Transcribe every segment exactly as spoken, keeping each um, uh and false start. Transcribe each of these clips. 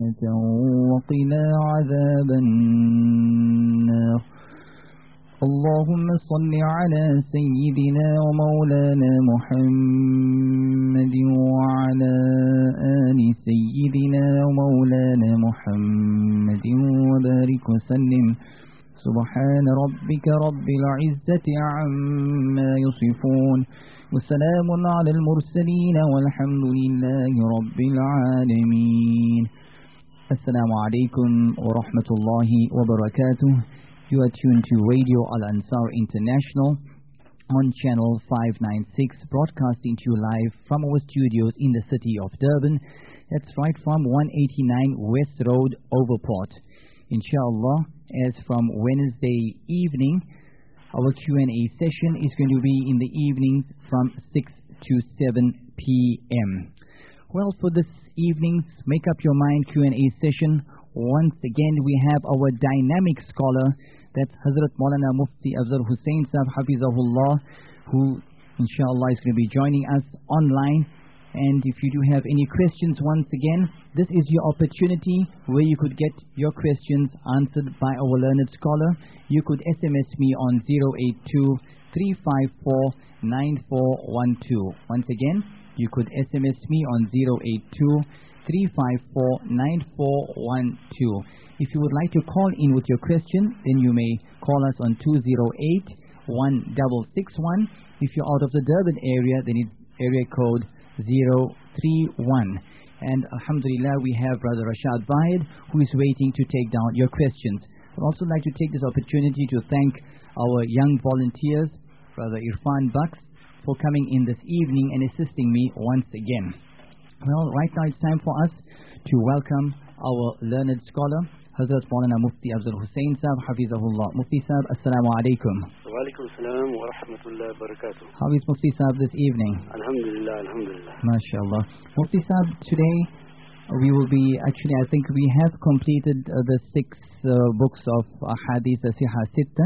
وقنا عذاب النار. اللهم صل على سيدنا ومولانا محمد وعلى آل سيدنا ومولانا محمد وبارك وسلم. سبحان ربك رب العزة عما يصفون وسلام على المرسلين والحمد لله رب العالمين. Assalamu alaikum wa rahmatullahi wa barakatuh. You are tuned to Radio Al-Ansar International on channel five ninety-six, broadcasting to you live from our studios in the city of Durban. That's right from one eighty-nine West Road, Overport. Inshallah, as from Wednesday evening, our Q and A session is going to be in the evenings from six to seven p m Well, for this evening's Make Up Your Mind Q and A session, once again we have our dynamic scholar, that's Hazrat Maulana Mufti Afzal Hussain Sahib Hafizahullah, who inshallah is going to be joining us online. And if you do have any questions, once again, this is your opportunity where you could get your questions answered by our learned scholar. You could S M S me on zero eight two, three five four, nine four one two. Once again, you could S M S me on zero eight two, three five four, nine four one two. If you would like to call in with your question, then you may call us on two zero eight, one six six one. If you're out of the Durban area, then it's area code zero three one. And alhamdulillah, we have Brother Rashad Vahid, who is waiting to take down your questions. I'd also like to take this opportunity to thank our young volunteers, Brother Irfan Bucks, for coming in this evening and assisting me once again. Well, right now it's time for us to welcome our learned scholar, Hazrat Maulana Mufti Afzal Hussain Sahib Hafizahullah. Mufti Sahib, Assalamu alaikum. Wa alaikum assalam wa rahmatullahi wa barakatuh. How is Mufti Sahib this evening? Alhamdulillah, alhamdulillah. MashaAllah. Mufti Sahib, today we will be, actually I think we have completed uh, the six uh, books of Ahadith Siha Sitta.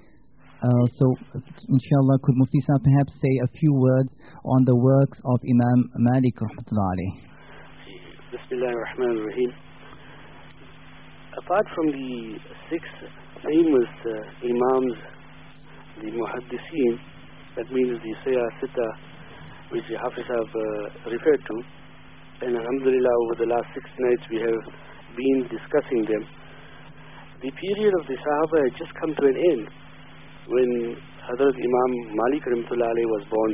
Uh, so, inshallah, could Mufti Sahib perhaps say a few words on the works of Imam Malik rahmatullah alayhi? Bismillahir Rahmanir Rahim. Apart from the six famous uh, Imams, the Muhaddiseen, that means the Siha Sitta, which Hafiz have uh, referred to, and alhamdulillah over the last six nights we have been discussing them. The period of the Sahaba had just come to an end when Hazrat Imam Malik rahmatullah alayhi was born.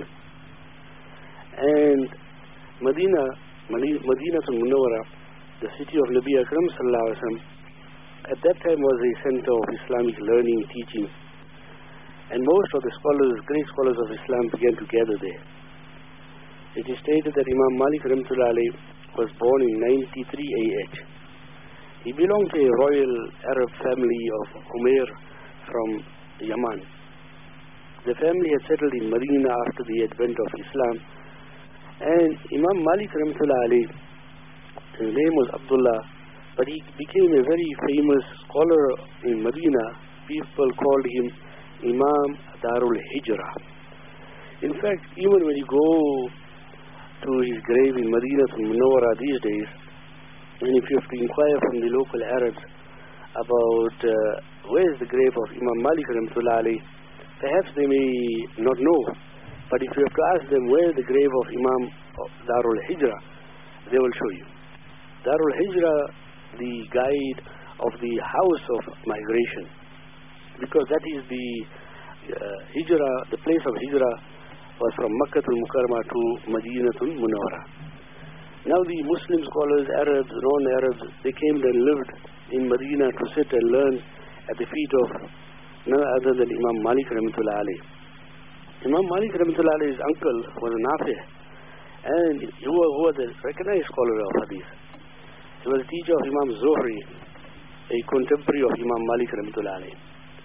And Medina, Madinatul Munawwara, the city of Nabi Akram sallallahu alaihi wasallam, at that time was a center of Islamic learning, teaching. And most of the scholars, great scholars of Islam began to gather there. It is stated that Imam Malik rahmatullah alayhi was born in ninety-three A H. He belonged to a royal Arab family of Umair from Yemen. The family had settled in Medina after the advent of Islam. And Imam Malik rahmatullah alayhi, his name was Abdullah, but he became a very famous scholar in Medina. People called him Imam Darul Hijrah. In fact, even when you go to his grave in Medina to Munawwara these days, and if you have to inquire from the local Arabs about uh, where is the grave of Imam Malik rahmatullah alayhi, perhaps they may not know. But if you have to ask them where is the grave of Imam Darul Hijrah, they will show you. Darul Hijrah, the guide of the house of migration, because that is the uh, Hijrah, the place of Hijrah was from Makkah al-Mukarramah to Madinatul Munawwara. Now the Muslim scholars, Arabs, non-Arabs, they came and lived in Medina to sit and learn at the feet of none other than Imam Malik rahmatullah alayhi. Imam Malik rahmatullah alayhi's uncle was Nafi, and he was, who was a recognized scholar of Hadith. He was a teacher of Imam Zuhri, a contemporary of Imam Malik rahmatullah alayhi.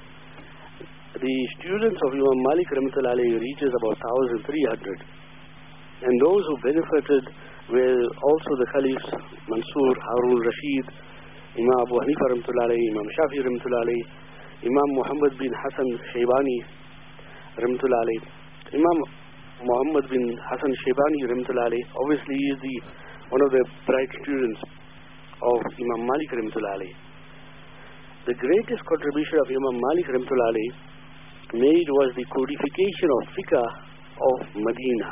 The students of Imam Malik rahmatullah alayhi reaches about one thousand three hundred. And those who benefited were also the Caliphs, Mansur, Harun Rashid, Imam Abu Hanifa rahmatullah alayhi, Imam Shafi rahmatullah alayhi, Imam Muhammad bin Hassan Shaybani rahmatullah alayhi. Imam Muhammad bin Hassan Shaybani rahmatullah alayhi, obviously he is the, one of the bright students of Imam Malik rahmatullah alayhi. The greatest contribution of Imam Malik rahmatullah alayhi made was the codification of fiqh of Medina.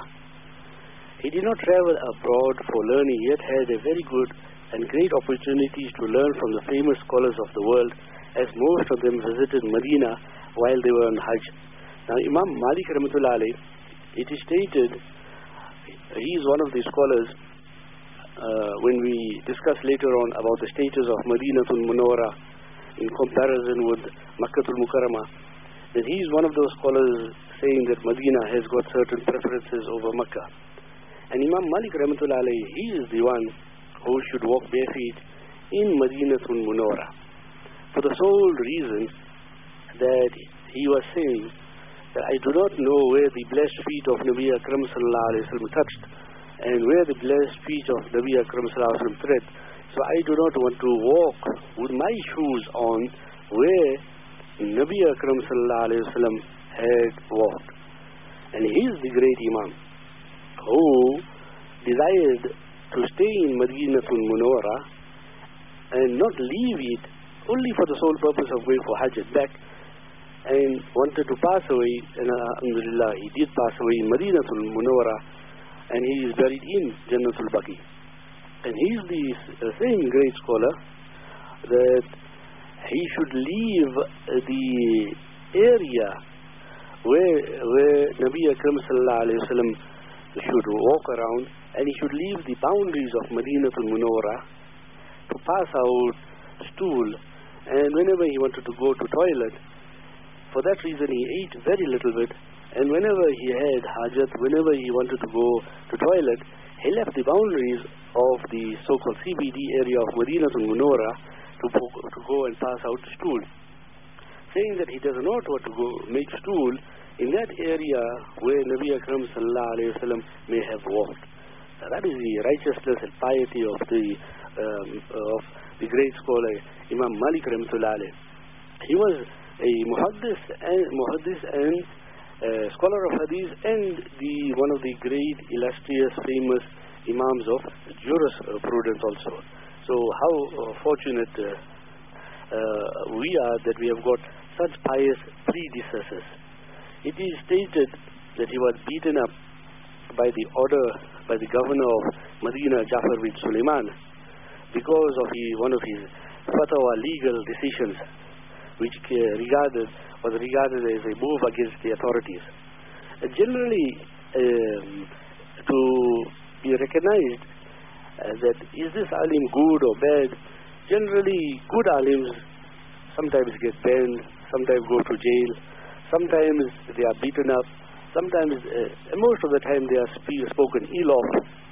He did not travel abroad for learning, yet had a very good and great opportunities to learn from the famous scholars of the world, as most of them visited Medina while they were on Hajj. Now Imam Malik rahmatullah alayhi, it is stated, he is one of the scholars, uh, when we discuss later on about the status of Madinatul Munawwara in comparison with Makkatul Mukarramah, that he is one of those scholars saying that Medina has got certain preferences over Makkah. And Imam Malik rahmatullah alayhi, he is the one who should walk bare feet in Madinatul Munawwara, for the sole reason that he was saying that I do not know where the blessed feet of Nabi Akram sallallahu alayhi wa sallam touched and where the blessed feet of Nabi Akram sallallahu alayhi wa sallam tread. So I do not want to walk with my shoes on where Nabi Akram sallallahu alayhi wa sallam had walked. And he is the great Imam who desired to stay in Madinatul Munawwara and not leave it only for the sole purpose of going for Hajj and back, and wanted to pass away, and alhamdulillah he did pass away in Madinatul Munawwara, and he is buried in Jannatul Baqi. And he is the uh, same great scholar that he should leave the area where where Nabi Akram sallallahu alayhi wa sallam should walk around, and he should leave the boundaries of Madinatul Munawwara to pass out stool, and whenever he wanted to go to toilet, for that reason he ate very little bit, and whenever he had hajat, whenever he wanted to go to toilet, he left the boundaries of the so-called C B D area of Madinatul Munawwara to, to go and pass out stool, saying that he does not want to go make stool in that area where Nabi Akram sallallahu alayhi wa sallam may have walked. Now that is the righteousness and piety of the um, of the great scholar Imam Malik rahmatullah alayhi. He was a muhaddis and muhaddis and uh, scholar of hadith, and the one of the great illustrious famous imams of jurisprudence also. So how uh, fortunate uh, uh, we are that we have got such pious predecessors. It is stated that he was beaten up by the order, by the governor of Medina, Jafar bin Sulaiman, because of he, one of his fatwa legal decisions, which uh, regarded was regarded as a move against the authorities. Uh, generally, um, to be recognized uh, that is this alim good or bad, generally good alims sometimes get banned, sometimes go to jail, sometimes they are beaten up, sometimes, uh, most of the time they are sp- spoken ill of.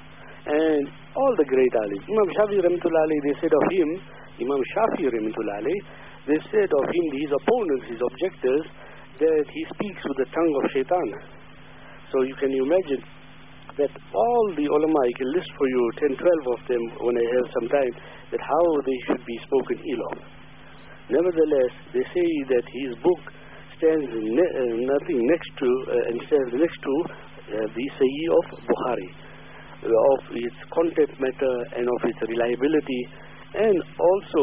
And all the great alims, Imam Shafi rahmatullah alayhi, they said of him, Imam Shafi rahmatullah alayhi, they said of him, his opponents, his objectors, that he speaks with the tongue of shaitan. So you can imagine that all the ulama, I can list for you ten, twelve of them when I have some time, that how they should be spoken ill of. Nevertheless, they say that his book stands ne- uh, nothing next to, uh, and stands next to uh, the Sahih of Bukhari, uh, of its content matter and of its reliability, and also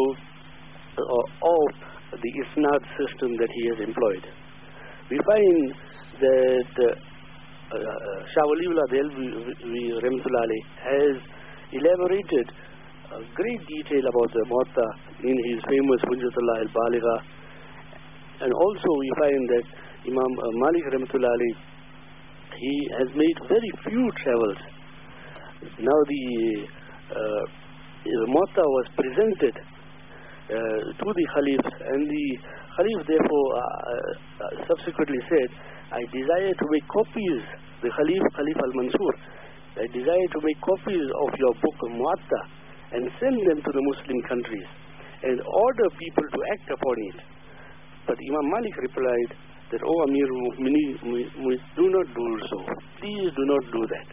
uh, of the isnad system that he has employed. We find that uh, uh, Shah Waliullah Dehlvi rahmatullah alayhi has elaborated a great detail about the Muwatta in his famous Hujjatullah al-Baligha. And also we find that Imam uh, Malik rahmatullah alayhi, he has made very few travels. Now the, uh, the Muwatta was presented uh, to the Khalif, and the Khalif therefore uh, uh, subsequently said, I desire to make copies, the Khalif, Khalif al-Mansur, I desire to make copies of your book Muwatta and send them to the Muslim countries and order people to act upon it. But Imam Malik replied that, O Amir al-Mu'mineen, we, we do not do so. Please do not do that.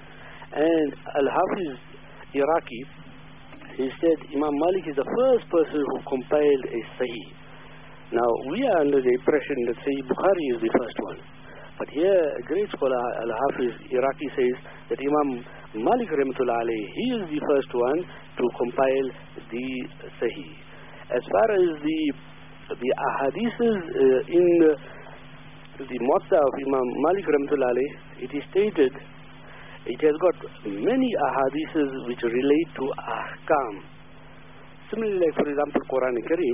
And Al-Hafiz Iraqi, he said Imam Malik is the first person who compiled a Sahih. Now we are under the impression that Sahih Bukhari is the first one. But here a great scholar Al-Hafiz Iraqi says that Imam Malik Rahmatullah alayhi, he is the first one to compile the Sahih. As far as the the ahadiths uh, in uh, the Muwatta of Imam Malik Rahmatullah alayhi, it is stated, it has got many ahadiths which relate to ahkam. Similarly, like for example, Quran Kareem,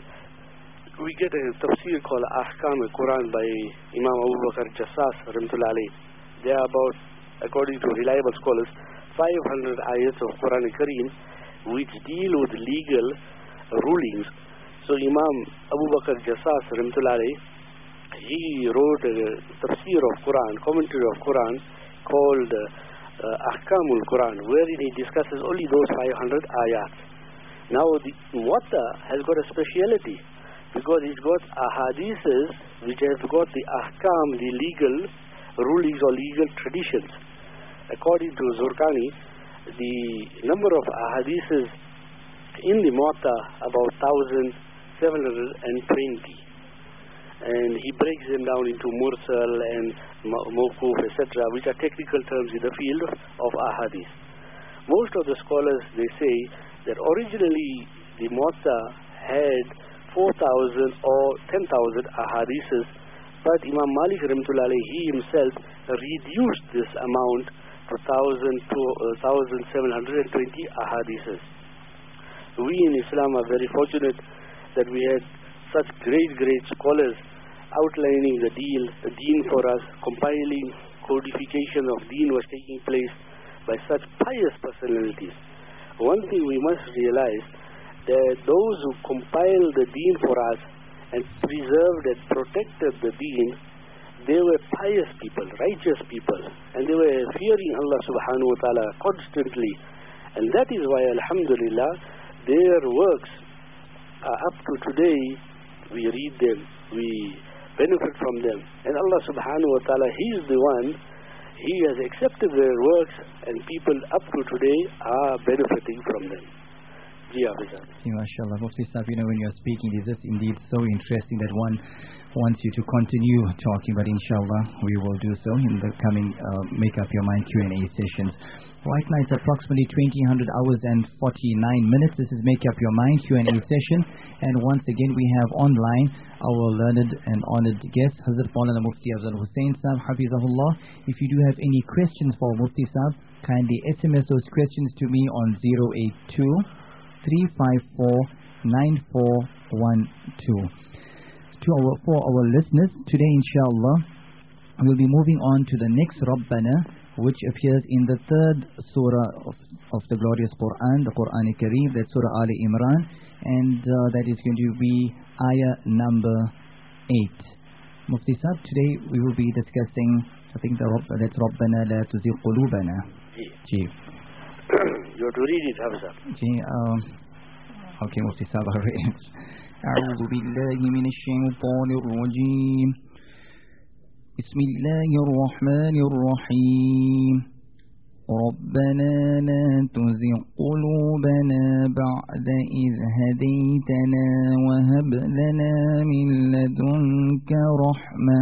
we get a tafsir called Ahkam al-Quran by Imam Abu Bakr Jassas Rahmatullah alayhi. There are about, according to reliable scholars, five hundred ayats of Quran Kareem which deal with legal rulings. So Imam Abu Bakr Jassas Rahmatullah alayhi, he wrote a tafsir of Quran, commentary of Quran called uh, Ahkam al-Quran, wherein he discusses only those five hundred ayats. Now the Muwatta has got a speciality, because it's got ahadiths which have got the ahkam, the legal rulings or legal traditions. According to Zurkani, the number of ahadiths in the Muwatta about one thousand seven hundred twenty, and he breaks them down into mursal and mawquf, et cetera, which are technical terms in the field of ahadith. Most of the scholars, they say that originally the Muwatta had four thousand or ten thousand ahadiths, but Imam Malik Rahmatullah alayhi, he himself reduced this amount to one thousand seven hundred twenty ahadiths. We in Islam are very fortunate that we had such great, great scholars outlining the deal, the deen for us, compiling codification of deen was taking place by such pious personalities. One thing we must realize, that those who compiled the deen for us and preserved and protected the deen, they were pious people, righteous people, and they were fearing Allah subhanahu wa ta'ala constantly. And that is why, alhamdulillah, their works are up to today. We read them, we benefit from them, and Allah subhanahu wa ta'ala, He is the one, He has accepted their works, and people up to today are benefiting from them. MashaAllah. Mufti Sahib, you know, when you're speaking, it is indeed so interesting that one wants you to continue talking, but inshallah we will do so in the coming uh, Make Up Your Mind Q and A sessions. Right now it's approximately twenty hours and forty-nine minutes. This is Make Up Your Mind Q and A session, and once again we have online our learned and honored guest, Hazrat Maulana Mufti Afzal Hussain Sahib, Hafizahullah. If you do have any questions for Mufti Sahib, kindly S M S those questions to me on zero eight two three five four nine four one two. To our, for our listeners, today inshallah we'll be moving on to the next Rabbana, which appears in the third surah of, of the glorious Quran, the Quran Kareem, that's Surah Ali Imran, and uh, that is going to be ayah number eight. Mufti Sahib, today we will be discussing, I think the Rabb, that's Rabbana la tuzigh qulubana. Ji. You have to read it, Hamza. Ji, um, okay, Mufti Sahib, all right. أعوذ بالله من الشيطان الرجيم بسم الله الرحمن الرحيم ربنا لا تزغ قلوبنا بعد إذ هديتنا وهب لنا من لدنك رحمة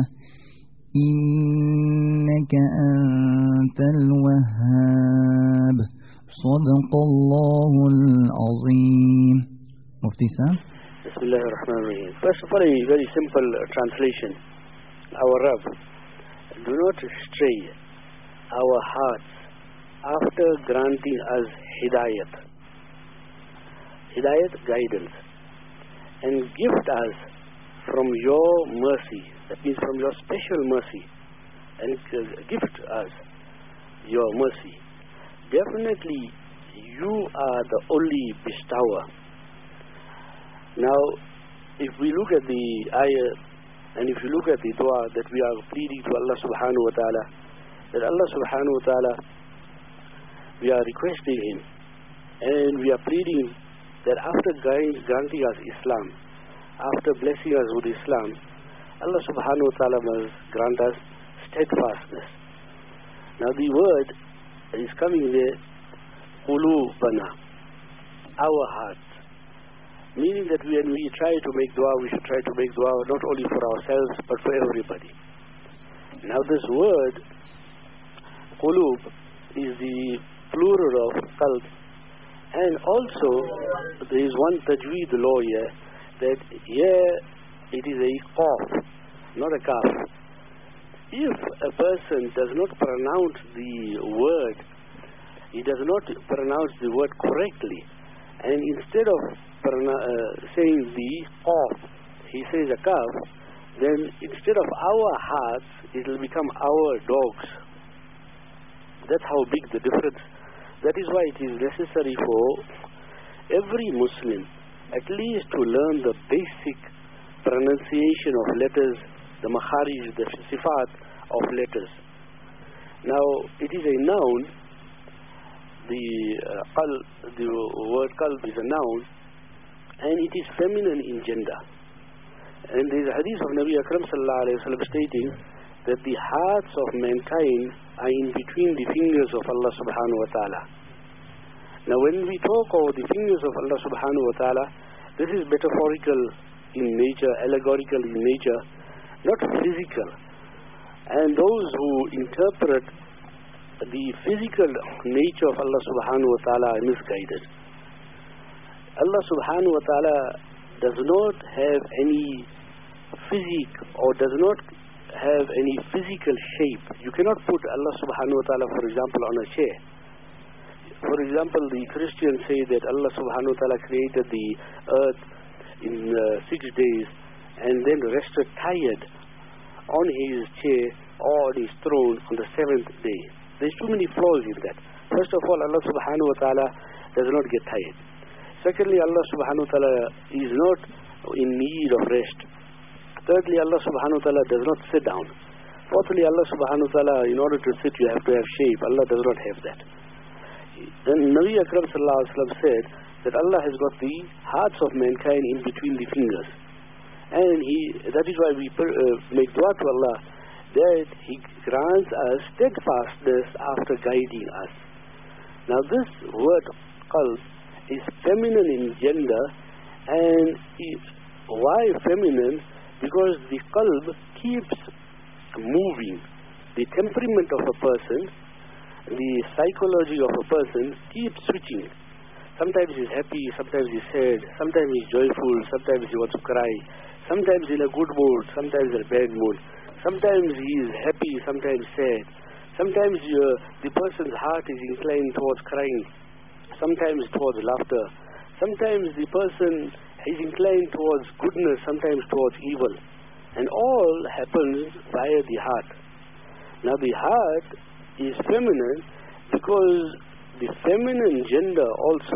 إنك أنت الوهاب صدق الله العظيم. Mufti Sahib. Bismillah ar-Rahman ar-Rahim. First of all, a very simple uh, translation. Our Rabb, do not stray our hearts after granting us hidayat. Hidayat, guidance. And gift us from your mercy. That means from your special mercy. And uh, gift us your mercy. Definitely, you are the only bestower. Now, if we look at the ayah, and if you look at the dua that we are pleading to Allah subhanahu wa ta'ala, that Allah subhanahu wa ta'ala, we are requesting Him, and we are pleading that after granting us Islam, after blessing us with Islam, Allah subhanahu wa ta'ala must grant us steadfastness. Now the word is coming there, qulubana, our hearts. Meaning that when we try to make dua, we should try to make dua not only for ourselves, but for everybody. Now this word, qulub, is the plural of qalb. And also, there is one tajweed law here, that here it is a qaf, not a kaf. If a person does not pronounce the word, he does not pronounce the word correctly, and instead of uh, saying the qaf, he says a kaf, then instead of our hearts, it will become our dogs. That's how big the difference. That is why it is necessary for every Muslim at least to learn the basic pronunciation of letters, the makharij, the sifat of letters. Now, it is a noun. The uh, qalb, the word qalb is a noun, and it is feminine in gender. And there is a hadith of Nabi Akram sallallahu alayhi wa sallam stating that the hearts of mankind are in between the fingers of Allah subhanahu wa ta'ala. Now when we talk of the fingers of Allah subhanahu wa ta'ala, this is metaphorical in nature, allegorical in nature, not physical. And those who interpret the physical nature of Allah subhanahu wa ta'ala are misguided. Allah subhanahu wa ta'ala does not have any physique or does not have any physical shape. You cannot put Allah subhanahu wa ta'ala, for example, on a chair. For example, the Christians say that Allah subhanahu wa ta'ala created the earth in uh, six days and then rested tired on his chair or on his throne on the seventh day. There's too many flaws in that. First of all, Allah subhanahu wa ta'ala does not get tired. Secondly, Allah subhanahu wa ta'ala is not in need of rest. Thirdly, Allah subhanahu wa ta'ala does not sit down. Fourthly, Allah subhanahu wa ta'ala, in order to sit, you have to have shape. Allah does not have that. Then Nabi Akram sallallahu alaihi wasallam said that Allah has got the hearts of mankind in between the fingers. And he, that is why we uh, make dua to Allah, that He grants us steadfastness after guiding us. Now this word qalb is feminine in gender, and why feminine? Because the qalb keeps moving. The temperament of a person, the psychology of a person keeps switching. Sometimes he's happy, sometimes he's sad, sometimes he's joyful, sometimes he wants to cry, sometimes in a good mood, sometimes in a bad mood. Sometimes he is happy, sometimes sad. Sometimes uh, the person's heart is inclined towards crying, sometimes towards laughter. Sometimes the person is inclined towards goodness, sometimes towards evil. And all happens via the heart. Now the heart is feminine because the feminine gender also,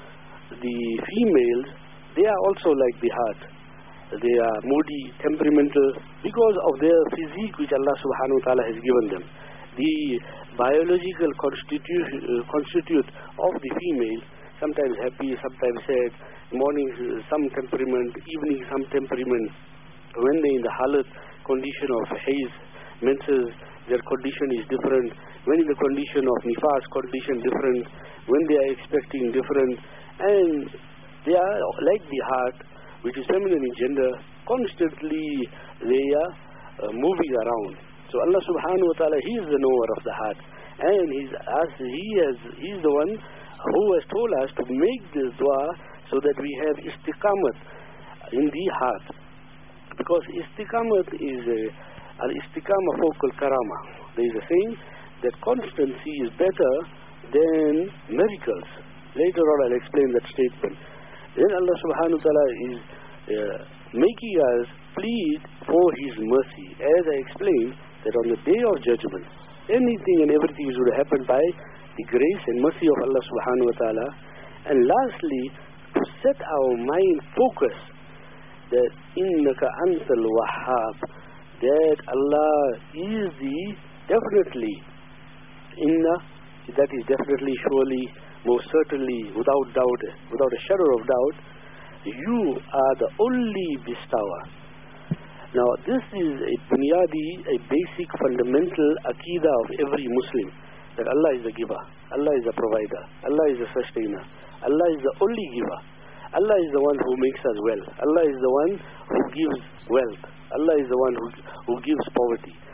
the females, they are also like the heart. They are moody, temperamental, because of their physique which Allah subhanahu wa ta'ala has given them. The biological constitute, uh, constitute of the female, sometimes happy, sometimes sad, morning some temperament, evening some temperament. When they in the halat condition of haze, menses, their condition is different. When in the condition of nifas, condition different. When they are expecting different. And they are like the heart, which is feminine in gender, constantly they are uh, moving around. So Allah subhanahu wa ta'ala, He is the knower of the heart. And he's, as He has, He is the one who has told us to make this dua so that we have istiqamat in the heart. Because istiqamat is a, al-istiqamah fawqal karama. There is a saying that constancy is better than miracles. Later on I'll explain that statement. Then Allah subhanahu wa ta'ala is uh, making us plead for His mercy. As I explained, that on the day of judgment, anything and everything is going to happen by the grace and mercy of Allah subhanahu wa ta'ala. And lastly, to set our mind focus that innaka antal wahhab, that Allah is the definitely, inna, that is definitely, surely, most certainly, without doubt, without a shadow of doubt, you are the only bestower. Now this is a bunyadi, a basic fundamental aqidah of every Muslim, that Allah is the giver, Allah is the provider, Allah is the sustainer, Allah is the only giver, Allah is the one who makes us well, Allah is the one who gives wealth, Allah is the one who, who gives poverty,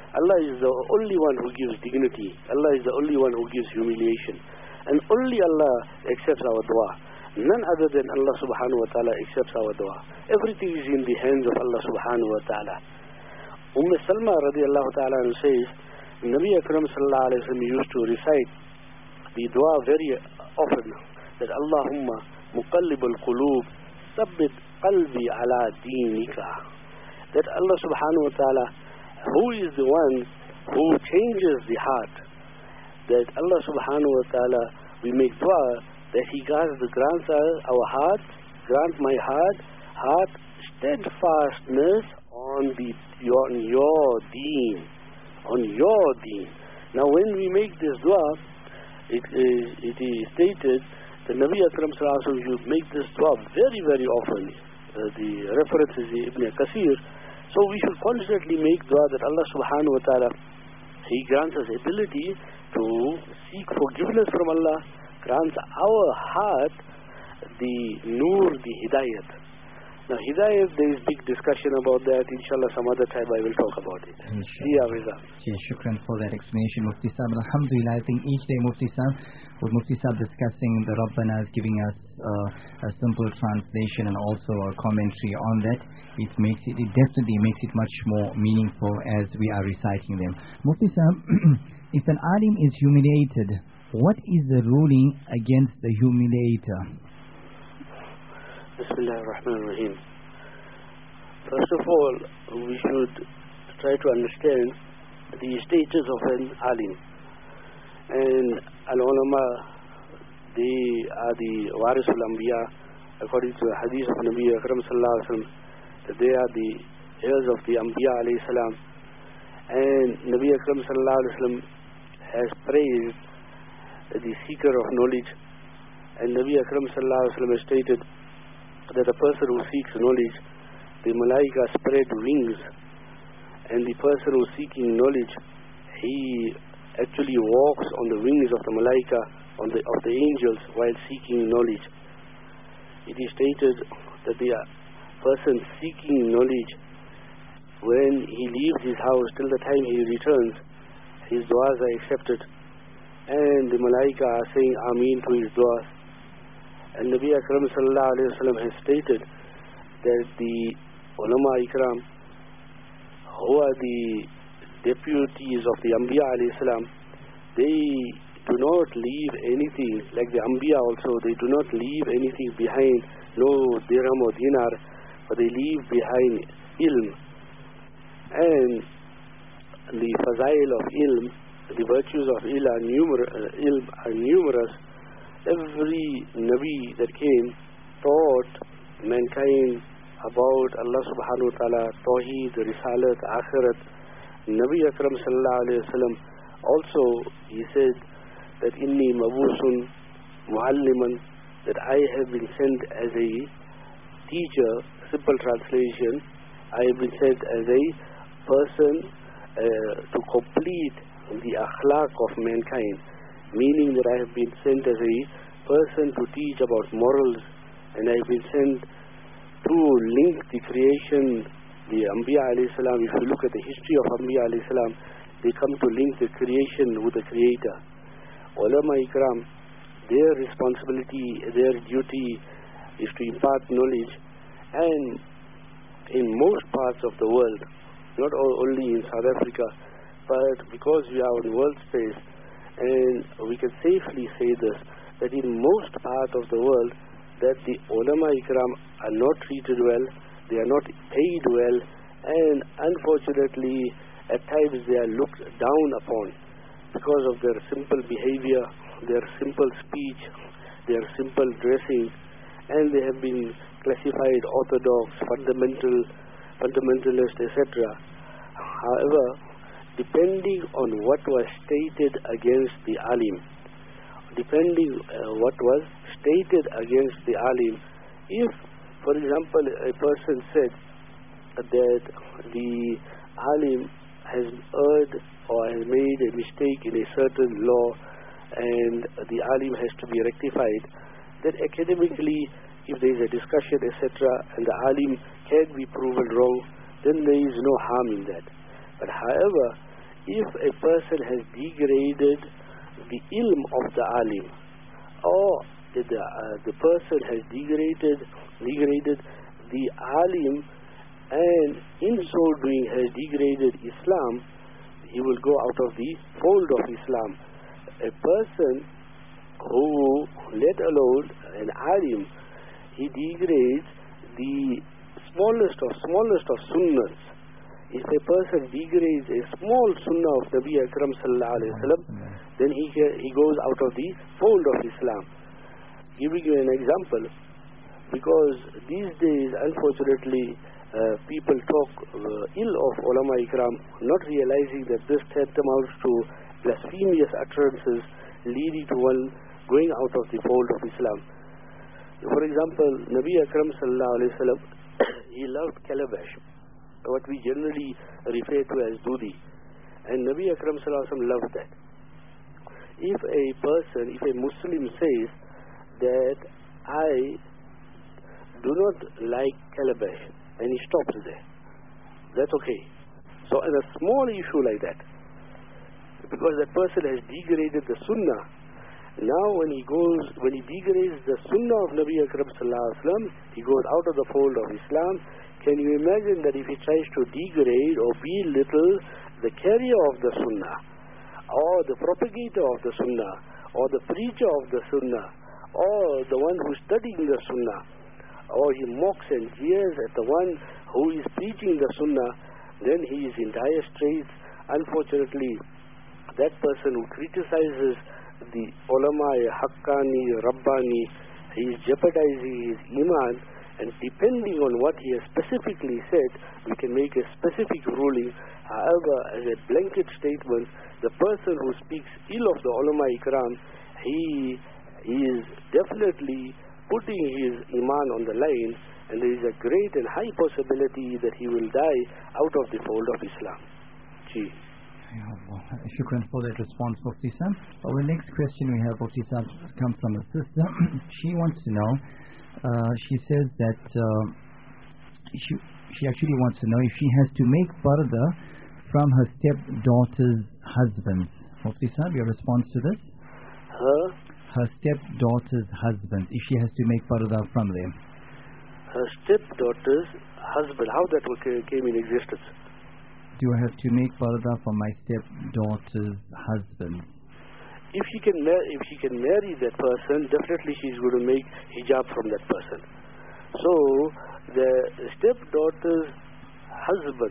Allah is the only one who gives dignity. Allah is the only one who gives humiliation. And only Allah accepts our dua. None other than Allah subhanahu wa ta'ala accepts our dua. Everything is in the hands of Allah subhanahu wa ta'ala. Umm Salma radiallahu ta'ala says, Nabi Akram sallallahu alayhi wa sallam used to recite the dua very often, that Allahumma muqallibal qulub thabbit qalbi ala deenika. That Allah subhanahu wa ta'ala, who is the one who changes the heart, that Allah subhanahu wa ta'ala, we make dua that He grants, grants our heart, grant my heart, heart steadfastness on the on your deen, on your deen. Now when we make this dua, it is, it is stated that Nabi Akram sallallahu alaihi wasallam should make this dua very very often. Uh, the reference is Ibn Kathir. So we should constantly make dua that Allah subhanahu wa ta'ala, He grants us ability to seek forgiveness from Allah, grants our heart the nur, the hidayat. Now hidayat, there is big discussion about that. Inshallah some other time I will talk about it. Inshallah. Yeah, shukran for that explanation, Mufti Sahib. Alhamdulillah, I think each day Mufti Sahib, with Mufti Sahib discussing the Rabbana, is giving us uh, a simple translation and also a commentary on that. It makes it, it definitely makes it much more meaningful as we are reciting them. Mufti Sahib, if an alim is humiliated, what is the ruling against the humiliator? Bismillah ar-Rahman ar-Rahim. First of all, we should try to understand the status of an alim. And al-ulama, they are the warisul anbiya, according to the hadith of Nabi Akram sallallahu alaihi wasallam, that they are the heirs of the anbiya alayhi salam. And Nabi Akram sallallahu alaihi wasallam has praised the seeker of knowledge. And Nabi Akram sallallahu alaihi wasallam has stated that a person who seeks knowledge, the malaika spread wings, and the person who is seeking knowledge, he actually walks on the wings of the malaika, on the of the angels, while seeking knowledge. It is stated that the person seeking knowledge, when he leaves his house till the time he returns, his du'as are accepted, and the malaika are saying Ameen to his du'as. And Nabi Akram sallallahu alayhi wa sallam has stated that the ulama ikram, who are the deputies of the Anbiya alayhi salam, they do not leave anything, like the Anbiya also, they do not leave anything behind, no dirham or dinar, but they leave behind ilm. And the fazail of ilm, the virtues of ilm are, numer- uh, ilm are numerous. Every Nabi that came taught mankind about Allah subhanahu wa ta'ala, Tawheed, Risalat, Akhirat. Nabi Akram sallallahu alayhi wa sallam also, he said that Inni mabusun mualliman, that I have been sent as a teacher. Simple translation, I have been sent as a person uh, to complete the akhlaq of mankind. Meaning that I have been sent as a person to teach about morals, and I have been sent to link the creation, the Anbiya alayhi salam. If you look at the history of Anbiya alayhi salam, they come to link the creation with the Creator. Ulama ikram, their responsibility, their duty is to impart knowledge, and in most parts of the world, not only in South Africa, but because we are in world space, and we can safely say this, that in most part of the world, that the ulama ikram are not treated well, they are not paid well, and unfortunately at times they are looked down upon because of their simple behavior, their simple speech, their simple dressing, and they have been classified orthodox, fundamental, fundamentalist, et cetera. However, depending on what was stated against the alim, depending uh, what was stated against the alim, if, for example, a person said that the alim has erred or has made a mistake in a certain law and the alim has to be rectified, then academically, if there is a discussion, et cetera, and the alim can be proven wrong, then there is no harm in that. But however, if a person has degraded the ilm of the alim, or the, uh, the person has degraded, degraded the alim, and in so doing has degraded Islam, he will go out of the fold of Islam. A person who, let alone an alim, he degrades the smallest of smallest of sunnahs. If a person degrades a small sunnah of Nabi Akram sallallahu alayhi wa sallam, then he, he goes out of the fold of Islam. Giving you an example, because these days, unfortunately, uh, people talk uh, ill of ulama ikram, not realizing that this tantamounts to blasphemous utterances leading to one going out of the fold of Islam. For example, Nabi Akram sallallahu alayhi wa sallam, he loved calabash, what we generally refer to as dudi, and Nabi Akram sallallahu alayhi wa sallam loved that. If a person, if a Muslim says that I do not like calabash, and he stops there, that's okay. So in a small issue like that, because that person has degraded the sunnah, now when he goes, when he degrades the sunnah of Nabi Akram sallallahu alaihi wasallam, he goes out of the fold of Islam. Can you imagine that if he tries to degrade or belittle the carrier of the sunnah, or the propagator of the sunnah, or the preacher of the sunnah, or the one who is studying the sunnah, or he mocks and jeers at the one who is preaching the sunnah, then he is in dire straits. Unfortunately, that person who criticizes the ulama, haqqani, rabbani, he is jeopardizing his iman, and depending on what he has specifically said, we can make a specific ruling. However, as a blanket statement, the person who speaks ill of the ulama ikram, he, he is definitely putting his iman on the line, and there is a great and high possibility that he will die out of the fold of Islam. Gee. Shukran for that response, Mufti Sahib. Our next question we have, Mufti Sahib, comes from a sister. She wants to know, uh, she says that uh, she, she actually wants to know if she has to make parda from her stepdaughter's husband. Mufti Sahib, your response to this? Her? Her stepdaughter's husband, if she has to make parda from them. Her stepdaughter's husband, how that came in existence? Do I have to make parda for my stepdaughter's husband? If she can marry, if she can marry that person, definitely she is going to make hijab from that person. So the stepdaughter's husband,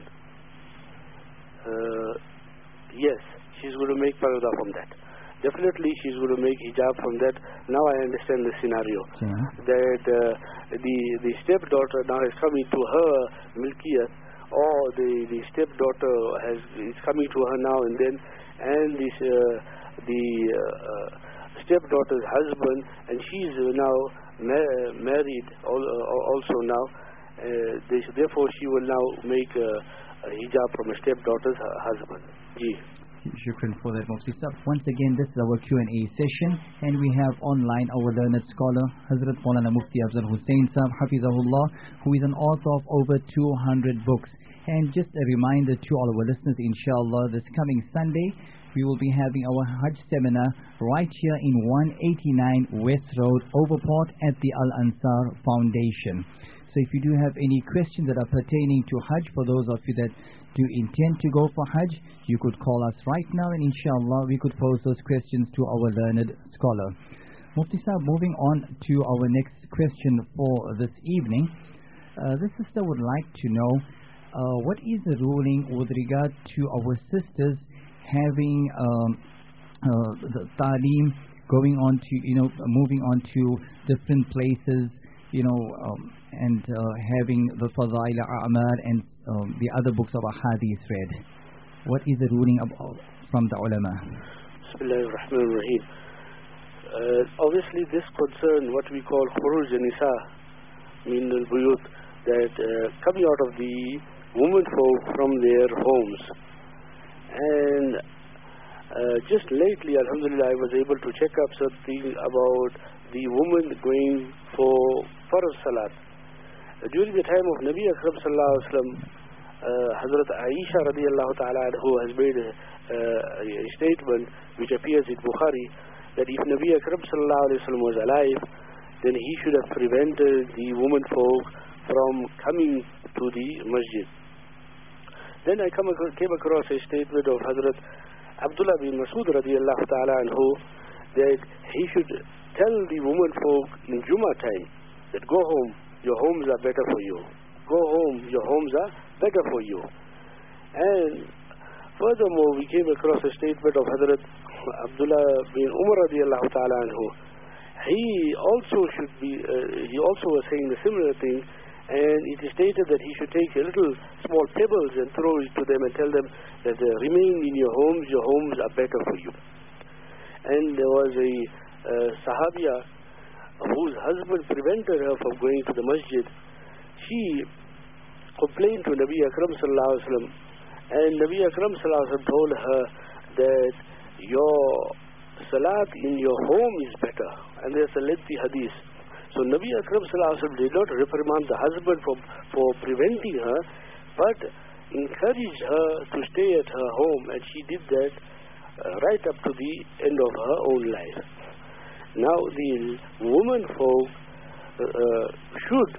uh, yes, she is going to make parda from that. Definitely she is going to make hijab from that. Now I understand the scenario. Yeah. That uh, the the stepdaughter now is coming to her milkiyat, or the, the stepdaughter has is coming to her now and then, and this uh, the uh, stepdaughter's husband, and she is now ma- married al- uh, also now. Uh, they, therefore, she will now make a, a hijab from a stepdaughter's husband. Gee. Shukran for that, Mufti Sahib. Once again, this is our Q and A session, and we have online our learned scholar, Hazrat Maulana Mufti Afzal Hussain Sahib, Hafizahullah, who is an author of over two hundred books. And just a reminder to all our listeners, inshallah, this coming Sunday, we will be having our Hajj seminar right here in one eighty-nine West Road, Overport, at the Al-Ansar Foundation. So if you do have any questions that are pertaining to Hajj, for those of you that do intend to go for Hajj, you could call us right now, and inshallah we could pose those questions to our learned scholar. Mufti Sahib, moving on to our next question for this evening. Uh, this sister would like to know, uh, what is the ruling with regard to our sisters having um, uh, the ta'aleem, going on to, you know, moving on to different places, you know, um, and uh, having the Fadail A'mal and um, the other books of Ahadith read. What is the ruling about, from the ulama? Bismillahirrahmanirrahim. Uh, obviously this concern what we call khuruj nisa min al-buyut, that uh, coming out of the women folk from their homes. And uh, just lately, alhamdulillah, I was able to check up something about the woman going for Farz Salat. Uh, during the time of Nabi Akram sallallahu alaihi wasallam, uh, Hazrat Aisha radiallahu ta'ala who has made a, uh, a statement which appears in Bukhari that if Nabi Akram sallallahu alayhi wa sallam was alive, then he should have prevented the women folk from coming to the masjid. Then I come, came across a statement of Hazrat Abdullah bin Masud radiallahu ta'ala anhu that he should tell the women folk in Jummah time that go home, your homes are better for you. Go home, your homes are better for you. And furthermore, we came across a statement of Hazrat Abdullah bin Umar radiallahu ta'ala anhu. He also should be, uh, he also was saying a similar thing, and it is stated that he should take a little small pebbles and throw it to them and tell them that uh, remain in your homes, your homes are better for you. And there was a uh, Sahabiya whose husband prevented her from going to the masjid. She complained to Nabi Akram sallallahu alaihi wasallam, and Nabi Akram sallallahu alaihi wasallam told her that your salat in your home is better. And there's a lengthy hadith. So Nabi Akram sallallahu alaihi wasallam did not reprimand the husband for, for preventing her, but encouraged her to stay at her home, and she did that uh, right up to the end of her own life. Now the women folk uh, uh, should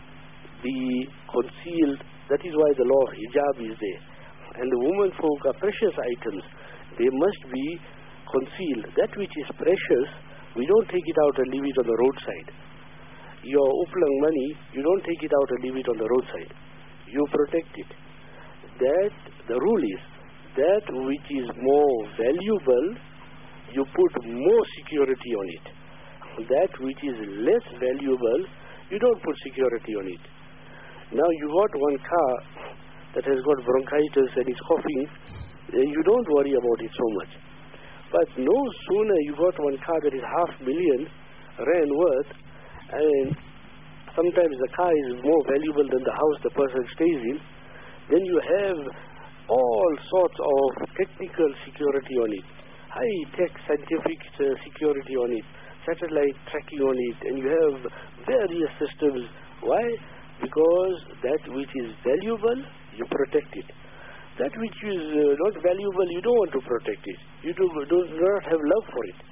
be concealed. That is why the law of hijab is there. And the women folk are precious items. They must be concealed. That which is precious, we don't take it out and leave it on the roadside. Your uplang money, you don't take it out and leave it on the roadside. You protect it. That, the rule is, that which is more valuable, you put more security on it. That which is less valuable, you don't put security on it. Now you got one car that has got bronchitis and is coughing, then you don't worry about it so much. But no sooner you got one car that is half million rand worth, and sometimes the car is more valuable than the house the person stays in, then you have all sorts of technical security on it, high-tech scientific uh, security on it, satellite tracking on it, and you have various systems. Why? Because that which is valuable, you protect it. That which is uh, not valuable, you don't want to protect it. You do, do not have love for it.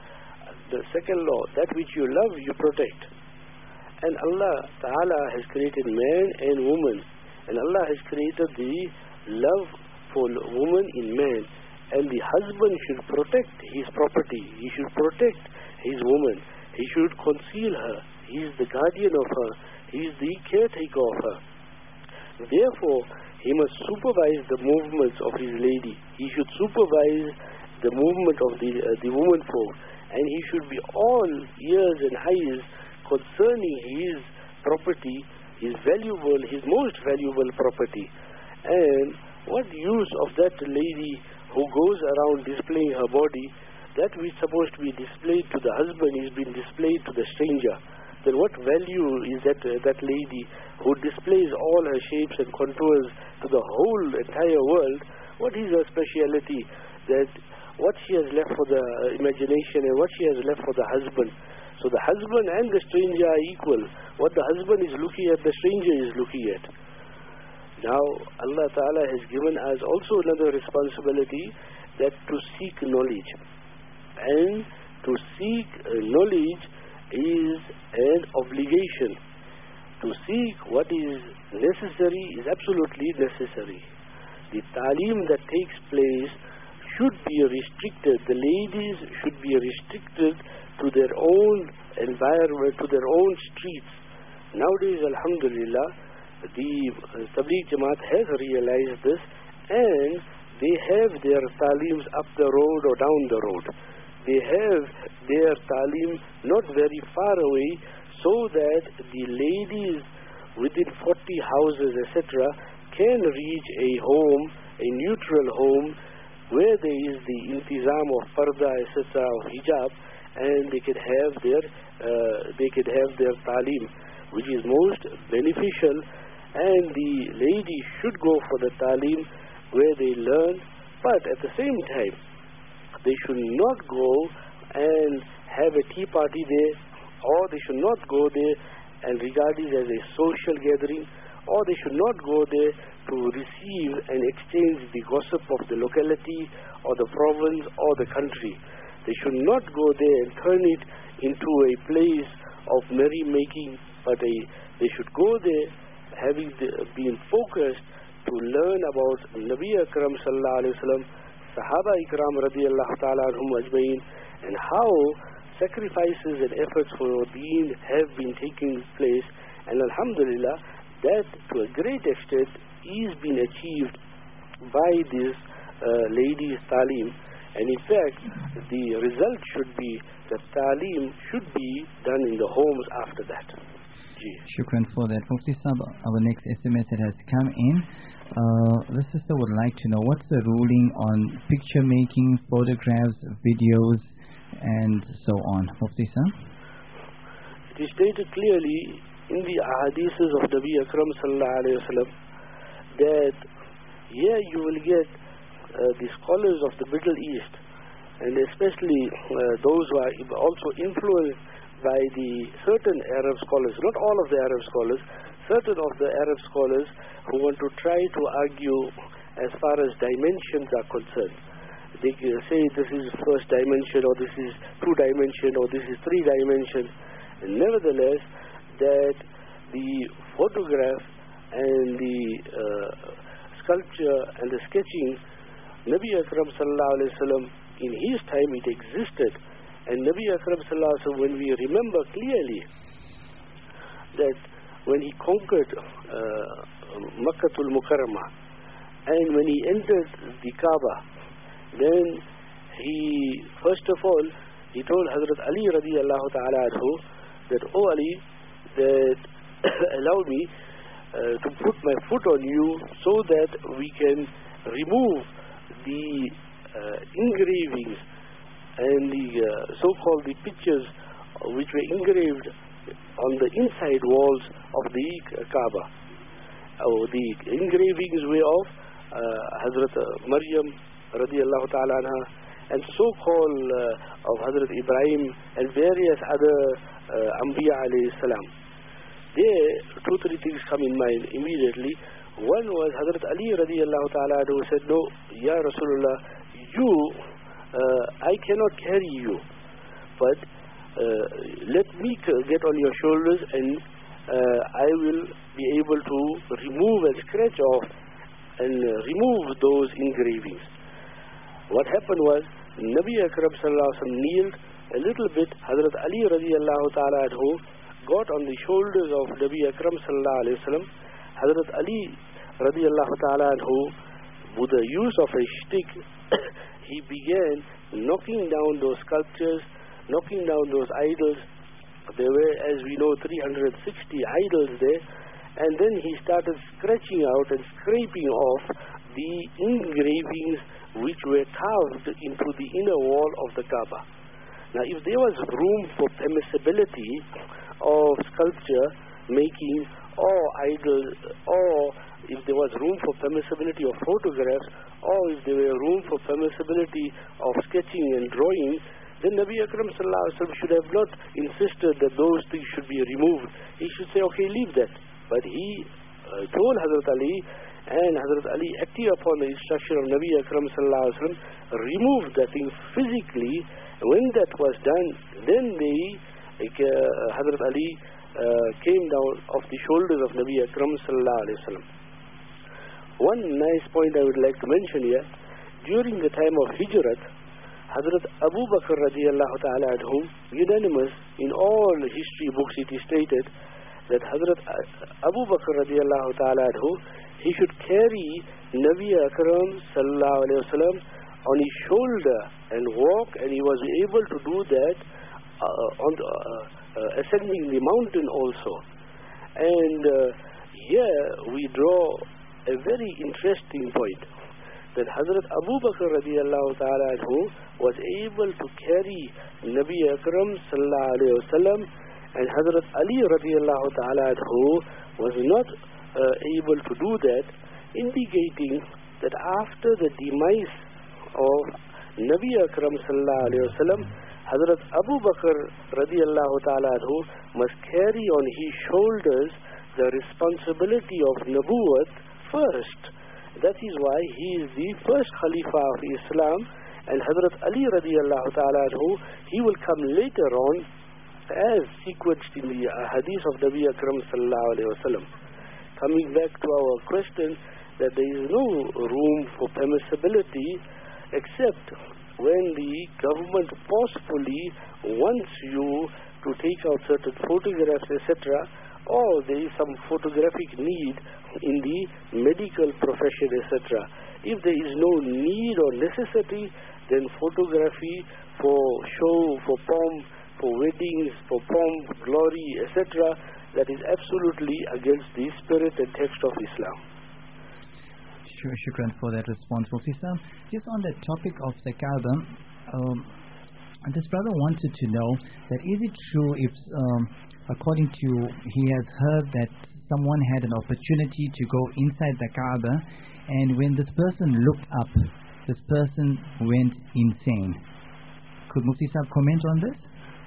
The second law, that which you love, you protect. And Allah Ta'ala has created man and woman. And Allah has created the love for woman in man. And the husband should protect his property. He should protect his woman. He should conceal her. He is the guardian of her. He is the caretaker of her. Therefore, he must supervise the movements of his lady. He should supervise the movement of the, uh, the woman folk. And he should be all ears and eyes concerning his property, his valuable, his most valuable property. And what use of that lady who goes around displaying her body, that which is supposed to be displayed to the husband is being displayed to the stranger. Then what value is that uh, that lady who displays all her shapes and contours to the whole entire world? What is her speciality? That what she has left for the uh, imagination and what she has left for the husband. So the husband and the stranger are equal. What the husband is looking at, the stranger is looking at. Now Allah Ta'ala has given us also another responsibility, that to seek knowledge. And to seek uh, knowledge is an obligation. To seek what is necessary is absolutely necessary. The ta'lim that takes place should be restricted. The ladies should be restricted to their own environment, to their own streets. Nowadays, alhamdulillah, the Tabligh Jamaat has realized this, and they have their ta'lims up the road or down the road. They have their ta'lim not very far away, so that the ladies within forty houses, et cetera, can reach a home, a neutral home, where there is the intizam of parda, et cetera, of hijab, and they can have their uh, they can have their ta'lim, which is most beneficial. And the lady should go for the ta'lim where they learn, but at the same time, they should not go and have a tea party there, or they should not go there and regard it as a social gathering, or they should not go there to receive and exchange the gossip of the locality or the province or the country. They should not go there and turn it into a place of merrymaking, but a, they should go there having the, been focused to learn about Nabi Akram sallallahu alaihi wasallam, Sahaba Ikram radiyallahu ta'ala anhum ajmain, and how sacrifices and efforts for deen have been taking place. And alhamdulillah, that to a great extent is being achieved by this uh, ladies' talim. And in fact, the result should be that talim should be done in the homes after that. Shukran for that. Mufti Sahab, our next S M S that has come in. Uh, the sister would like to know what's the ruling on picture making, photographs, videos, and so on. Mufti Sahab? It is stated clearly in the ahadiths of Nabi Akram sallallahu alayhi wa sallam that here you will get uh, the scholars of the Middle East, and especially uh, those who are also influenced by the certain Arab scholars, not all of the Arab scholars, certain of the Arab scholars who want to try to argue as far as dimensions are concerned. They say this is first dimension, or this is two dimension, or this is three dimension. And nevertheless, that the photograph and the uh, sculpture and the sketching, Nabi Akram sallallahu alaihi wasallam, in his time it existed. And Nabi Akram sallallahu alaihi wasallam, when we remember clearly that when he conquered uh, Makkatul Mukarramah, and when he entered the Kaaba, then he, first of all, he told Hazrat Ali radiyallahu ta'ala anhu that, "Oh Ali, that allow me uh, to put my foot on you so that we can remove the uh, engravings and the uh, so-called the pictures which were engraved on the inside walls of the Kaaba." Oh, the engravings were of uh, Hazrat Maryam radiyallahu ta'ala anha, and so-called uh, of Hazrat Ibrahim and various other uh, Anbiya alayhi salam. There, two, three things come in mind immediately. One was Hazrat Ali radiyallahu ta'ala anhu said, "No, Ya Rasulullah, you, uh, I cannot carry you, but uh, let me get on your shoulders and uh, I will be able to remove and scratch off and uh, remove those engravings." What happened was, Nabi Akram sallallahu alaihi wasallam kneeled a little bit. Hazrat Ali radiyallahu ta'ala anhu got on the shoulders of Nabi Akram sallallahu alaihi wasallam. Hazrat Ali radiyallahu ta'ala anhu, with the use of a stick, he began knocking down those sculptures, knocking down those idols. There were, as we know, three hundred sixty idols there. And then he started scratching out and scraping off the engravings which were carved into the inner wall of the Kaaba. Now, if there was room for permissibility of sculpture making or idol, or if there was room for permissibility of photographs, or if there were room for permissibility of sketching and drawing, then Nabi Akram sallallahu alaihi wasallam should have not insisted that those things should be removed. He should say, okay, leave that. But he uh, told Hazrat Ali, and Hazrat Ali, acting upon the instruction of Nabi Akram sallallahu alaihi wasallam, removed that thing physically. When that was done, then they, like, uh, Hazrat Ali uh, came down off the shoulders of Nabi Akram sallallahu alaihi wasallam. One nice point I would like to mention here: during the time of Hijrat, Hazrat Abu Bakr radiyallahu ta'ala anhum, unanimous in all history books, it is stated that Hazrat Abu Bakr radiyallahu ta'ala anhu, he should carry Nabi Akram sallallahu alayhi wa sallam on his shoulder and walk, and he was able to do that uh, on the, uh, uh, ascending the mountain also. And uh, here we draw a very interesting point, that Hazrat Abu Bakr radiyallahu ta'ala anhu was able to carry Nabi Akram sallallahu alayhi wa sallam, and Hazrat Ali radiyallahu ta'ala anhu was not uh, able to do that, indicating that after the demise of Nabi Akram sallallahu alayhi wa sallam, Hazrat Abu Bakr radiyallahu ta'ala anhu must carry on his shoulders the responsibility of Nabuwat first. That is why he is the first Khalifa of Islam, and Hazrat Ali radiallahu ta'ala anhu, he will come later on as sequenced in the hadith of Nabi Akram sallallahu alayhi wa sallam. Coming back to our question, that there is no room for permissibility except when the government forcefully wants you to take out certain photographs, et cetera, or there is some photographic need in the medical profession, et cetera. If there is no need or necessity, then photography for show, for pomp, for weddings, for pomp, glory, et cetera, that is absolutely against the spirit and text of Islam. Sure, shukran for that response, Mufti Sahab. Just on the topic of the Kaaba, um, this brother wanted to know that is it true if, um, according to, he has heard that someone had an opportunity to go inside the Kaaba, and when this person looked up, this person went insane. Could Mufti Sahab comment on this?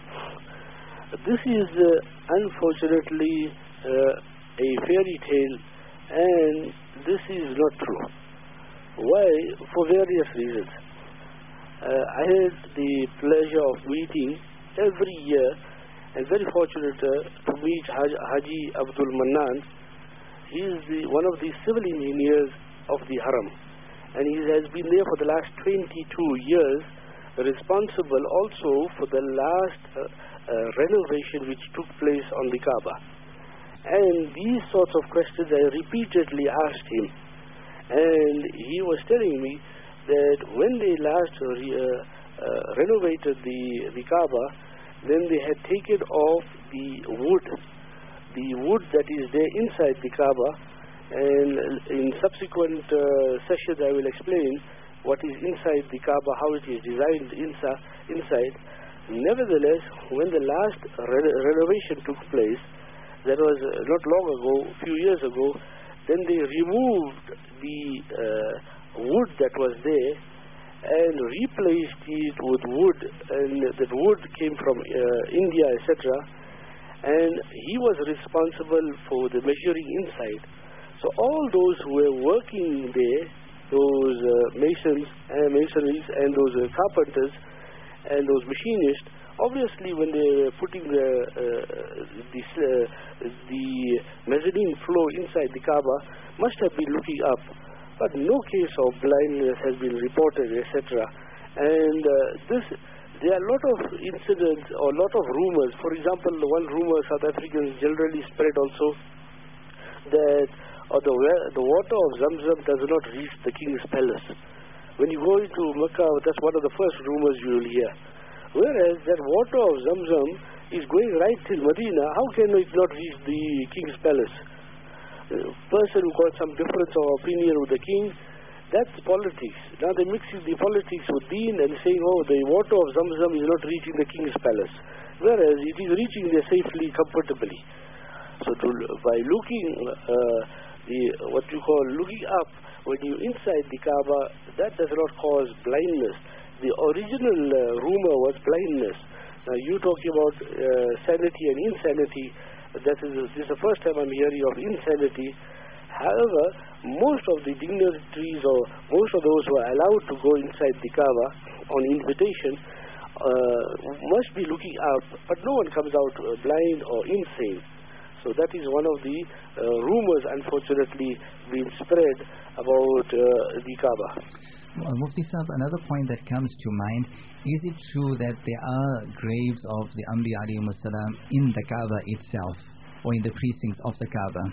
This is uh, unfortunately uh, a fairy tale, and this is not true. Why? For various reasons. Uh, I had the pleasure of meeting every year, and very fortunate uh, to meet Haj, Haji Abdul Mannan. He is the, one of the civil engineers of the Haram, and he has been there for the last twenty-two years, responsible also for the last uh, uh, renovation which took place on the Kaaba. And these sorts of questions I repeatedly asked him, and he was telling me that when they last uh, re, uh, uh, renovated the, the Kaaba, then they had taken off the wood, the wood that is there inside the Kaaba, and in subsequent uh, sessions I will explain what is inside the Kaaba, how it is designed inside. inside. Nevertheless, when the last re- renovation took place, that was uh, not long ago, a few years ago, then they removed the uh, wood that was there and replaced it with wood, and that wood came from uh, India, et cetera. And he was responsible for the measuring inside. So all those who were working there, those uh, masons and masoneries and those uh, carpenters and those machinists, obviously when they were putting the uh, this, uh, the mezzanine floor inside the Kaaba, must have been looking up. But no case of blindness has been reported, et cetera. And uh, this, there are a lot of incidents or a lot of rumors. For example, one rumor South Africans generally spread also that or the, the water of Zamzam does not reach the king's palace. When you go into Mecca, that's one of the first rumors you will hear. Whereas that water of Zamzam is going right till Medina, how can it not reach the king's palace? A person who got some difference of opinion with the king, that's politics. Now they're mixing the politics with deen and saying, oh, the water of Zamzam is not reaching the king's palace. Whereas it is reaching there safely, comfortably. So to, by looking, uh, the what you call looking up, when you inside the Kaaba, that does not cause blindness. The original uh, rumor was blindness. Now you talking about uh, sanity and insanity. That is, this is the first time I'm hearing of insanity. However, most of the dignitaries or most of those who are allowed to go inside the Kaaba on invitation uh, must be looking up, but no one comes out uh, blind or insane. So that is one of the uh, rumors, unfortunately, being spread about uh, the Kaaba. Well, Mufti Sahab, another point that comes to mind, is it true that there are graves of the Anbiya alayhimus salam in the Kaaba itself, or in the precincts of the Kaaba?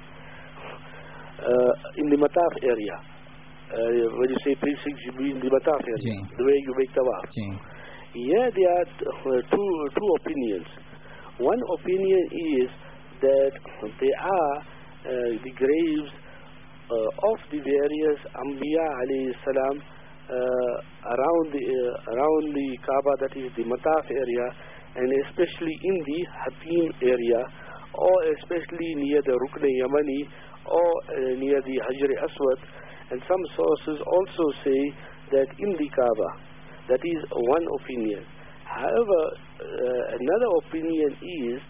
Uh, in the Mataf area. Uh, when you say precincts, you mean the Mataf area, Jee. the way you make tawaf. Jee. Yeah, there are uh, two, two opinions. One opinion is that there are uh, the graves uh, of the various Anbiya alayhi salam uh, around the uh, around the Kaaba, that is the Mataf area, and especially in the Hatim area, or especially near the Rukn Yamani, or uh, near the Hajr Aswad. And some sources also say that in the Kaaba. That is one opinion. However, uh, another opinion is Uh,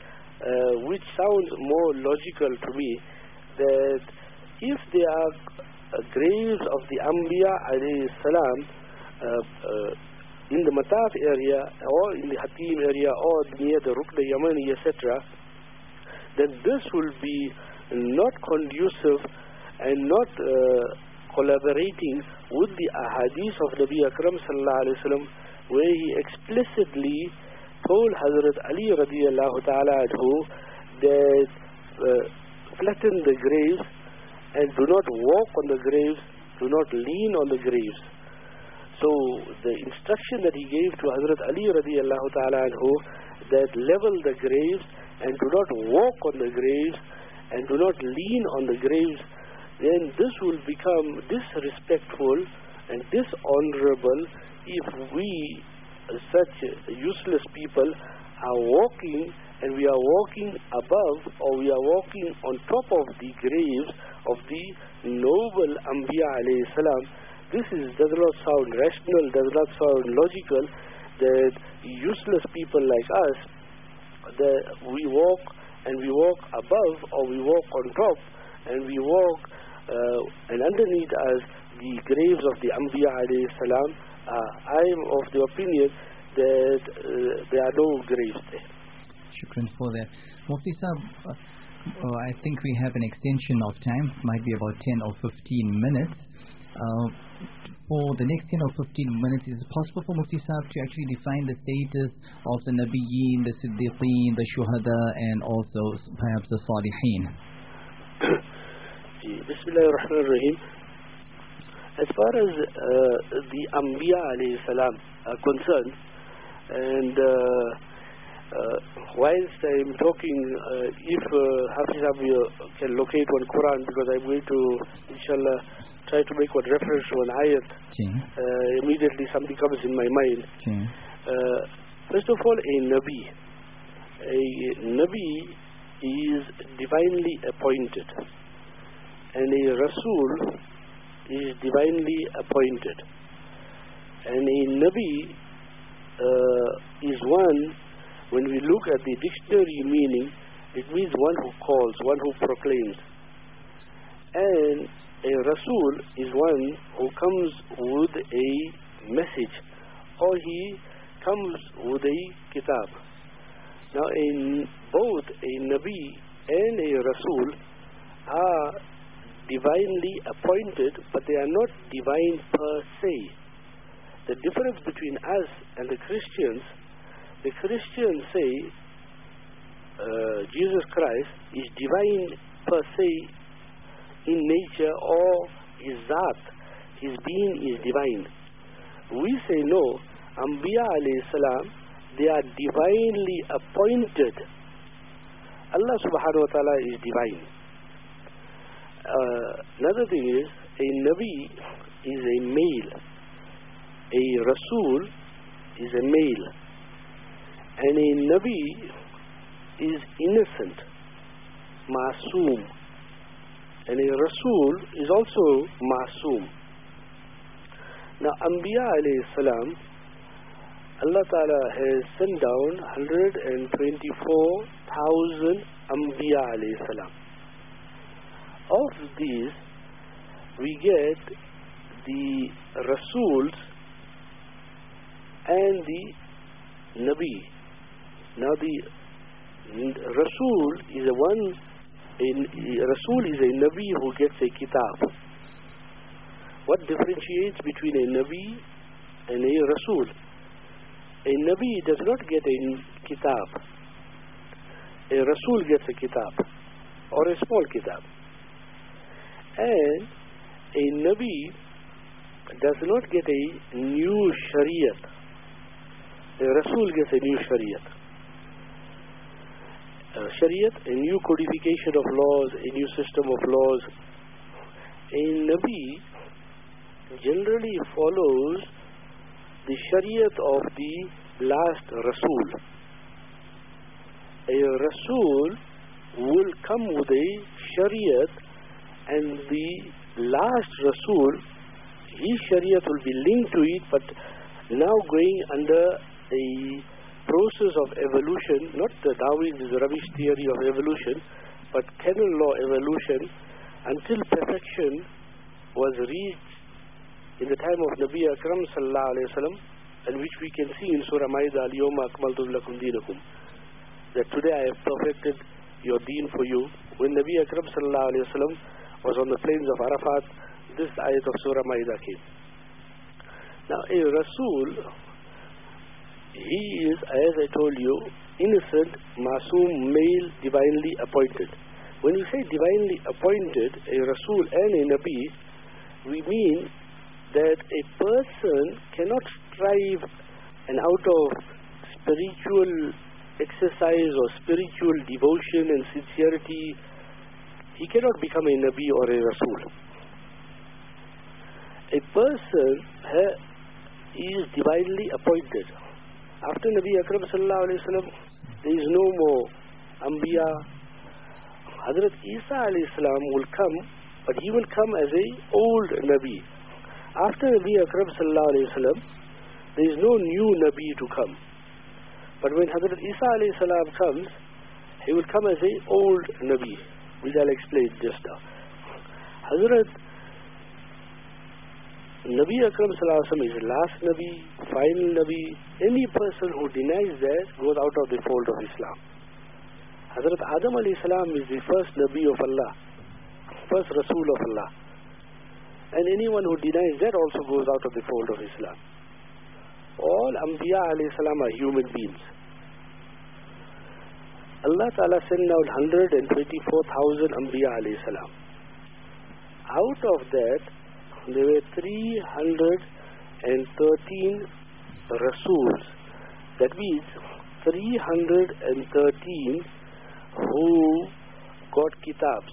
uh, which sounds more logical to me, that if they are uh, graves of the Anbiya alayhi salam uh, uh, in the Mataf area or in the Hatim area or near the Rukn Yamani, et cetera, then this will be not conducive and not uh, collaborating with the ahadith of Nabi Akram sallallahu alayhi wa sallam, where he explicitly told Hazrat Ali radiyallahu ta'ala anhu that uh, flatten the graves and do not walk on the graves, do not lean on the graves. So the instruction that he gave to Hazrat Ali radiyallahu ta'ala anhu, that level the graves and do not walk on the graves and do not lean on the graves, then this will become disrespectful and dishonorable if we, such useless people, are walking and we are walking above or we are walking on top of the graves of the noble Anbiya alayhi salam. This is, does not sound rational, does not sound logical, that useless people like us, that we walk and we walk above or we walk on top and we walk uh, and underneath us the graves of the Anbiya alayhi salam. uh, I am of the opinion that uh, there are no graves there. Shukran for that. Mufti Sahib, uh, uh, I think we have an extension of time, might be about ten or fifteen minutes. Uh, for the next ten or fifteen minutes, is it possible for Mufti Sahib to actually define the status of the Nabiyyin, the Siddiqeen, the Shuhada, and also perhaps the Salihin? Bismillah ar-Rahman ar-Rahim. As far as uh, the Anbiya alayhi salam are concerned, and uh, uh, whilst I am talking, uh, if uh, Hafiz Abi can locate one Quran, because I am going to, inshallah, try to make one reference to an ayat, okay. uh, immediately something comes in my mind. Okay. Uh, first of all, a Nabi. A Nabi is divinely appointed, and a Rasul is divinely appointed. And a Nabi uh, is one, when we look at the dictionary meaning, it means one who calls, one who proclaims. And a Rasul is one who comes with a message, or he comes with a kitab. Now, in both a Nabi and a Rasul are divinely appointed, but they are not divine per se. The difference between us and the Christians, the Christians say uh, Jesus Christ is divine per se in nature, or his zat, his being is divine. We say no, Anbiya alayhi salam, they are divinely appointed. Allah subhanahu wa ta'ala is divine. Uh, another thing is, a Nabi is a male, a Rasul is a male, and a Nabi is innocent, Masoom, and a Rasul is also Masoom. Now, Anbiya alayhi salam, Allah Ta'ala has sent down one hundred twenty-four thousand Anbiya alayhi salam. Of these, we get the Rasuls and the Nabi. Now, the Rasul is a one, a, a Rasul is a Nabi who gets a kitab. What differentiates between a Nabi and a Rasul? A Nabi does not get a kitab. A Rasul gets a kitab, or a small kitab. And a Nabi does not get a new Shariat. A Rasul gets a new Shariat. Uh, Shariat, a new codification of laws, a new system of laws. A Nabi generally follows the Shariat of the last Rasul. A Rasul will come with a Shariat, and the last Rasul, his Shariat will be linked to it, but now going under a pro process of evolution, not the Darwin's rubbish theory of evolution, but canon law evolution, until perfection was reached in the time of Nabi Akram sallallahu alayhi wa sallam, and which we can see in Surah Ma'idah, Al-Yawma akmaltu lakum dinakum, that today I have perfected your deen for you. When Nabi Akram sallallahu alayhi wa sallam was on the plains of Arafat, this ayat of Surah Ma'idah came. Now a Rasul, he is, as I told you, innocent, masoom, male, divinely appointed. When we say divinely appointed, a Rasul and a Nabi, we mean that a person cannot strive and out of spiritual exercise or spiritual devotion and sincerity, he cannot become a Nabi or a Rasul. A person ha- is divinely appointed. After Nabi Akram sallallahu alayhi wa sallam, there is no more Anbiya. Hazrat Isa alayhi salam will come, but he will come as a old Nabi. After Nabi Akram sallallahu alayhi wa sallam, there is no new Nabi to come. But when Hazrat Isa alayhi salam comes, he will come as a old Nabi, which I'll explain just now. Hazrat Nabi Akram sallallahu alayhi wa sallam is the last Nabi, final Nabi. Any person who denies that goes out of the fold of Islam. Hazrat Adam alayhi salam is the first Nabi of Allah, first Rasul of Allah. And anyone who denies that also goes out of the fold of Islam. All Anbiya alayhi salam are human beings. Allah Ta'ala sent out one hundred twenty-four thousand Anbiya alayhi salam. Out of that, there were three hundred thirteen Rasuls. That means three hundred thirteen who got kitabs.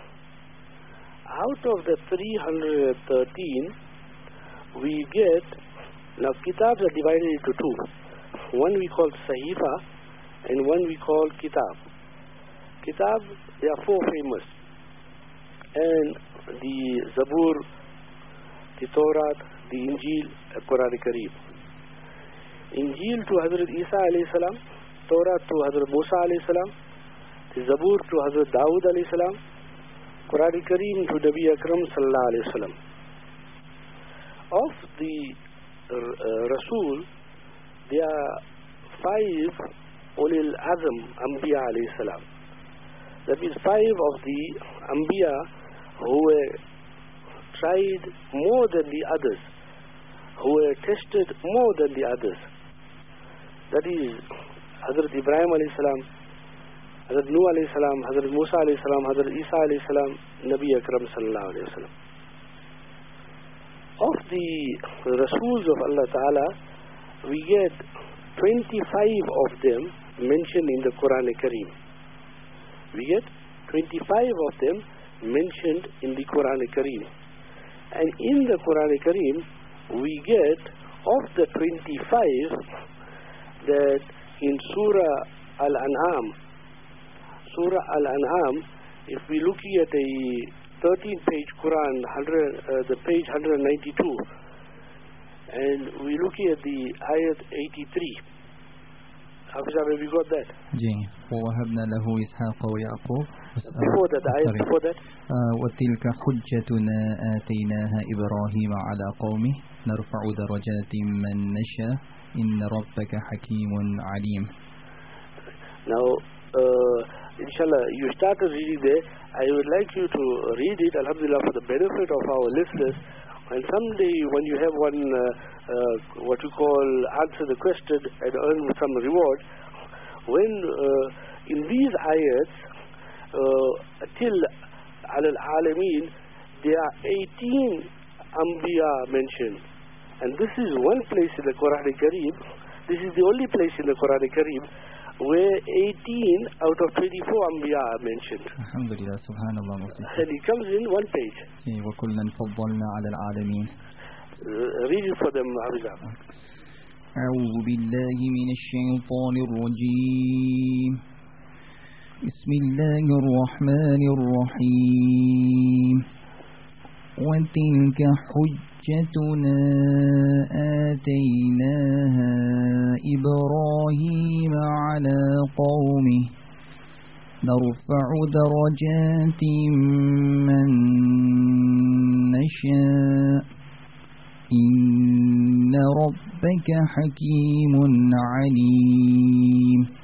Out of the three hundred thirteen, we get, now kitabs are divided into two. One we call Sahifa and one we call Kitab. Kitab, there are four famous. And the Zabur, the Torah, the Injil, the Quran Kareem. Injil to Hazrat Isa alayhi salam, Torah to Hazrat Musa alayhi salam, the Zabur to Hazrat Dawood alayhi salam, Quran Kareem to Nabi Akram sallallahu alayhi wa sallam. Of the uh, Rasul, there are five Ulil Azam Anbiya alayhi salam. That means five of the Anbiya who were tried more than the others, who were tested more than the others. That is Hazrat Ibrahim alayhi salam, Hazrat Nuh alayhi salam, Hazrat Musa alayhi salam, Hazrat Isa alayhi salam, Nabi Akram sallallahu alayhi wa sallam. Of the Rasuls of Allah Ta'ala, we get twenty-five of them mentioned in the Quran Kareem. We get twenty-five of them mentioned in the Quran Kareem. And in the Quran Kareem, we get of the twenty-five that in Surah Al-An'am, Surah Al-An'am, if we look at a thirteen page Quran, uh, the page one ninety-two, and we look at the ayat eighty-three. Hafiz, have we got that? جي ووهبنا له إسحاق ويعقوب. Before that, the ayat before that. وتلك حجتنا آتيناها إبراهيم على قومه نرفع درجات من نشاء إن ربك حكيم عليم. Now, uh, inshallah, you started reading there. I would like you to read it, alhamdulillah, for the benefit of our listeners. And someday when you have one, uh, uh, what you call, answer the question and earn some reward, when uh, in these ayats, uh, till al-alameen, there are eighteen Anbiya mentioned. And this is one place in the Quran Kareem, this is the only place in the Quran Kareem where eighteen out of twenty-four Anbiya are mentioned. Alhamdulillah, subhanallah. And it comes in one page. وَكُلًّا فَضَّلْنَا عَلَى الْعَالَمِينَ. Uh, read it for them, Abizam. أعوذ بالله من الشيطان الرجيم. بسم الله الرحمن الرحيم. وتلك حج حجتنا آتيناها إبراهيم على قومه نرفع درجات من نشاء إن ربك حكيم عليم